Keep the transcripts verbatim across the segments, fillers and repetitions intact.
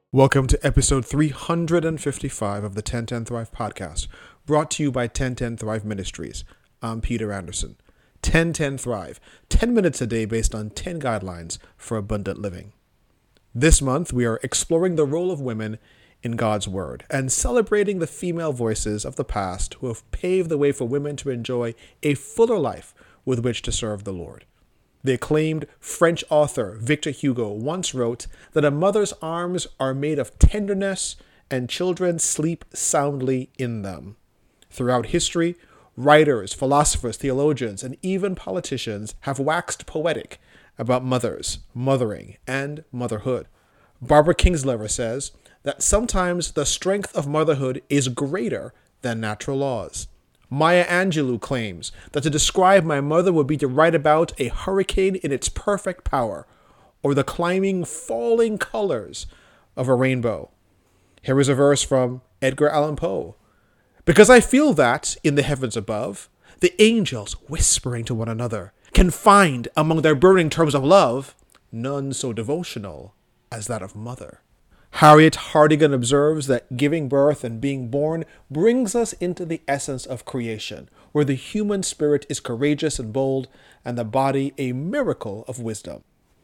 Welcome to episode three hundred fifty-five of the ten ten Thrive podcast, brought to you by ten ten Thrive Ministries. I'm Peter Anderson. ten ten Thrive, ten minutes a day based on ten guidelines for abundant living. This month, we are exploring the role of women in God's Word and celebrating the female voices of the past who have paved the way for women to enjoy a fuller life with which to serve the Lord. The acclaimed French author Victor Hugo once wrote that a mother's arms are made of tenderness and children sleep soundly in them. Throughout history, writers, philosophers, theologians, and even politicians have waxed poetic about mothers, mothering, and motherhood. Barbara Kingsolver says that sometimes the strength of motherhood is greater than natural laws. Maya Angelou claims that to describe my mother would be to write about a hurricane in its perfect power, or the climbing, falling colors of a rainbow. Here is a verse from Edgar Allan Poe. Because I feel that, in the heavens above, the angels, whispering to one another, can find among their burning terms of love none so devotional as that of mother. Harriet Hartigan observes that giving birth and being born brings us into the essence of creation, where the human spirit is courageous and bold, and the body a miracle of wisdom.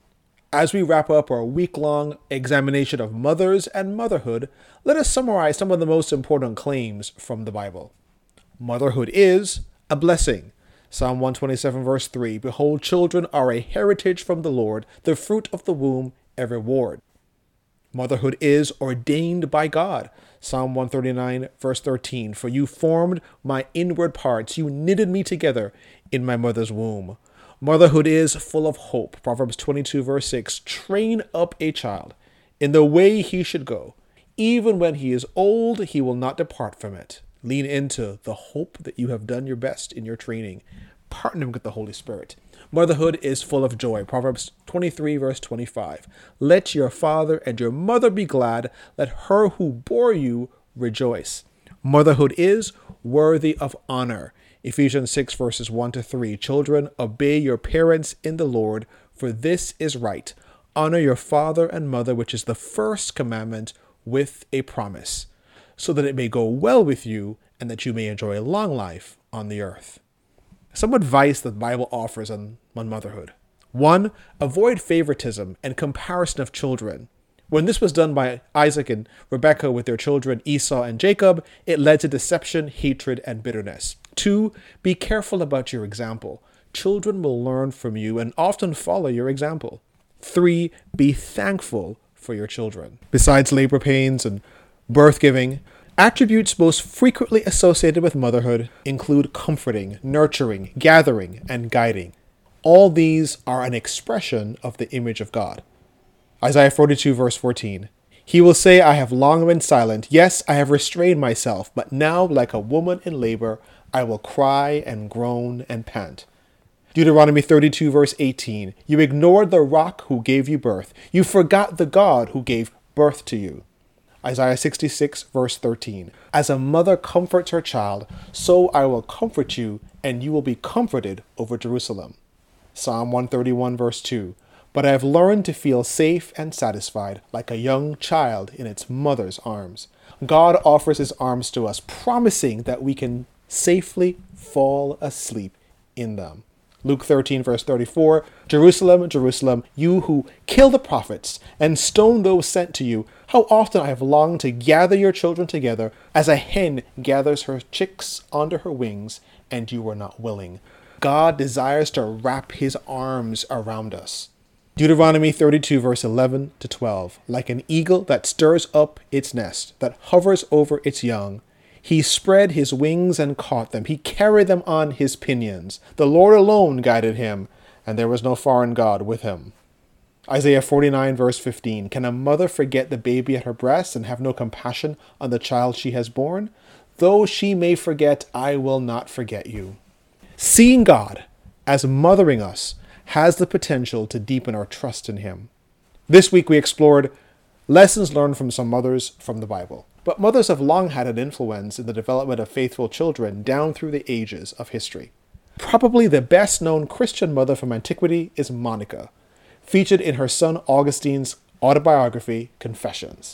As we wrap up our week-long examination of mothers and motherhood, let us summarize some of the most important claims from the Bible. Motherhood is a blessing. Psalm one twenty-seven verse three, Behold, children are a heritage from the Lord, the fruit of the womb a reward. Motherhood is ordained by God. Psalm one thirty-nine verse thirteen, For you formed my inward parts, you knitted me together in my mother's womb. Motherhood is full of hope. Proverbs twenty-two verse six, Train up a child in the way he should go. Even when he is old, he will not depart from it. Lean into the hope that you have done your best in your training. Partner with the Holy Spirit. Motherhood is full of joy. Proverbs twenty-three verse twenty-five. Let your father and your mother be glad. Let her who bore you rejoice. Motherhood is worthy of honor. Ephesians six verses one to three. Children, obey your parents in the Lord, for this is right. Honor your father and mother, which is the first commandment with a promise, so that it may go well with you and that you may enjoy a long life on the earth. Some advice that the Bible offers on, on motherhood. One, avoid favoritism and comparison of children. When this was done by Isaac and Rebekah with their children Esau and Jacob, it led to deception, hatred, and bitterness. Two, be careful about your example. Children will learn from you and often follow your example. Three, be thankful for your children. Besides labor pains and birth giving, attributes most frequently associated with motherhood include comforting, nurturing, gathering, and guiding. All these are an expression of the image of God. Isaiah forty-two verse fourteen. He will say, I have long been silent. Yes, I have restrained myself, but now, like a woman in labor, I will cry and groan and pant. Deuteronomy thirty-two verse eighteen. You ignored the rock who gave you birth. You forgot the God who gave birth to you. Isaiah sixty-six verse thirteen. As a mother comforts her child, so I will comfort you, and you will be comforted over Jerusalem. Psalm one thirty-one verse two. But I have learned to feel safe and satisfied, like a young child in its mother's arms. God offers his arms to us, promising that we can safely fall asleep in them. Luke thirteen verse thirty-four, Jerusalem, Jerusalem, you who kill the prophets and stone those sent to you, how often I have longed to gather your children together as a hen gathers her chicks under her wings, and you were not willing. God desires to wrap his arms around us. Deuteronomy thirty-two verse eleven to twelve, like an eagle that stirs up its nest, that hovers over its young, he spread his wings and caught them. He carried them on his pinions. The Lord alone guided him, and there was no foreign god with him. Isaiah forty-nine verse fifteen. Can a mother forget the baby at her breast and have no compassion on the child she has borne? Though she may forget, I will not forget you. Seeing God as mothering us has the potential to deepen our trust in him. This week we explored lessons learned from some mothers from the Bible. But mothers have long had an influence in the development of faithful children down through the ages of history. Probably the best known Christian mother from antiquity is Monica, featured in her son Augustine's autobiography, Confessions.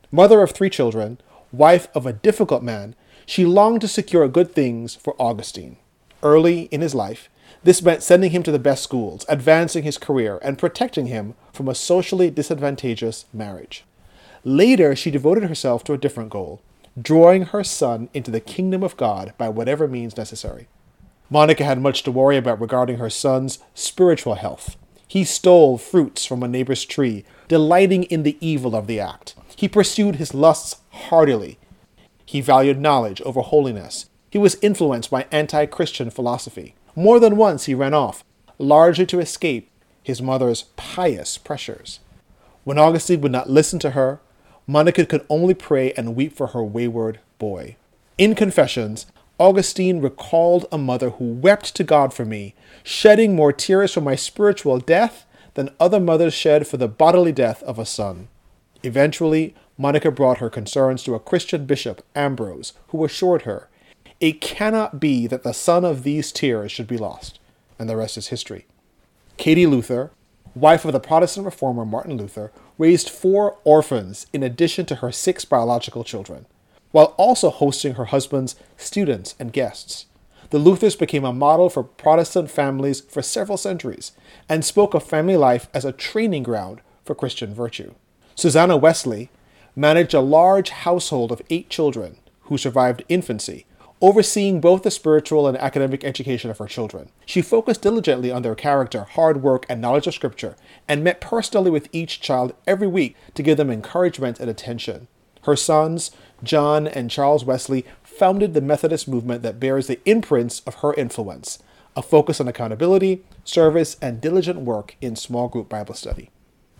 Mother of three children, wife of a difficult man, she longed to secure good things for Augustine. Early in his life, this meant sending him to the best schools, advancing his career, and protecting him from a socially disadvantageous marriage. Later, she devoted herself to a different goal, drawing her son into the kingdom of God by whatever means necessary. Monica had much to worry about regarding her son's spiritual health. He stole fruits from a neighbor's tree, delighting in the evil of the act. He pursued his lusts heartily. He valued knowledge over holiness. He was influenced by anti-Christian philosophy. More than once he ran off, largely to escape his mother's pious pressures. When Augustine would not listen to her, Monica could only pray and weep for her wayward boy. In Confessions, Augustine recalled a mother who wept to God for me, shedding more tears for my spiritual death than other mothers shed for the bodily death of a son. Eventually, Monica brought her concerns to a Christian bishop, Ambrose, who assured her, "It cannot be that the son of these tears should be lost," and the rest is history. Katie Luther, wife of the Protestant reformer Martin Luther, raised four orphans in addition to her six biological children, while also hosting her husband's students and guests. The Luthers became a model for Protestant families for several centuries, and spoke of family life as a training ground for Christian virtue. Susanna Wesley managed a large household of eight children who survived infancy, overseeing both the spiritual and academic education of her children. She focused diligently on their character, hard work, and knowledge of Scripture, and met personally with each child every week to give them encouragement and attention. Her sons, John and Charles Wesley, founded the Methodist movement that bears the imprints of her influence, a focus on accountability, service, and diligent work in small group Bible study.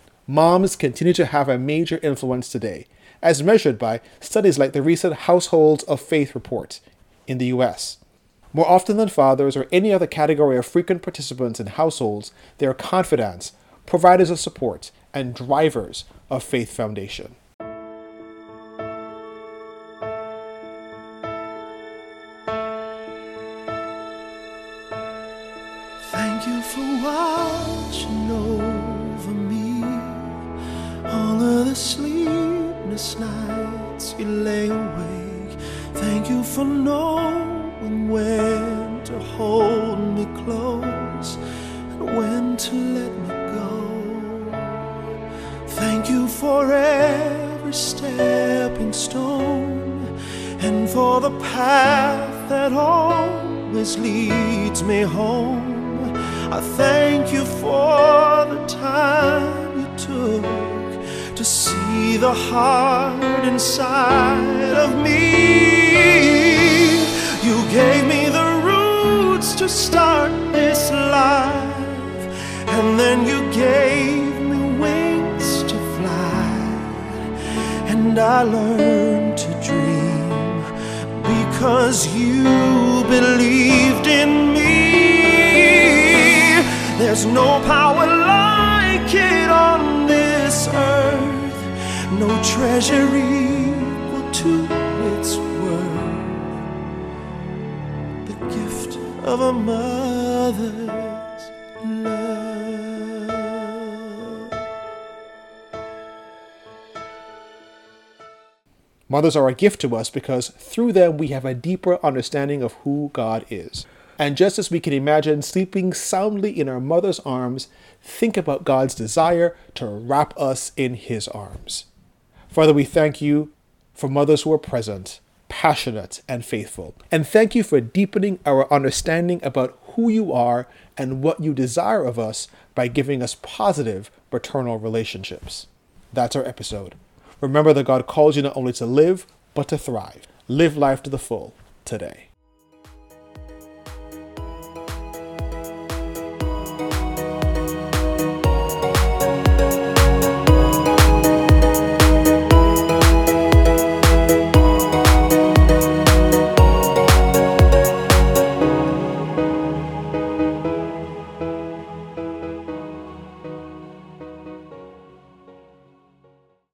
Moms continue to have a major influence today, as measured by studies like the recent Households of Faith report in the U S. More often than fathers or any other category of frequent participants in households, they are confidants, providers of support, and drivers of faith foundation. Thank you for watching over me. All of the sleepless nights you lay awake. Thank you for knowing when to hold me close and when to let me go. Thank you for every stepping stone and for the path that always leads me home. I thank you for the time you took to see the heart inside of me. You gave me the roots to start this life, and then you gave me wings to fly, and I learned to dream because you believed in me. There's no power like it on this earth, no treasure equal to its worth. The gift of a mother's love. Mothers are a gift to us because through them we have a deeper understanding of who God is. And just as we can imagine sleeping soundly in our mother's arms, think about God's desire to wrap us in his arms. Father, we thank you for mothers who are present, passionate, and faithful. And thank you for deepening our understanding about who you are and what you desire of us by giving us positive paternal relationships. That's our episode. Remember that God calls you not only to live, but to thrive. Live life to the full today.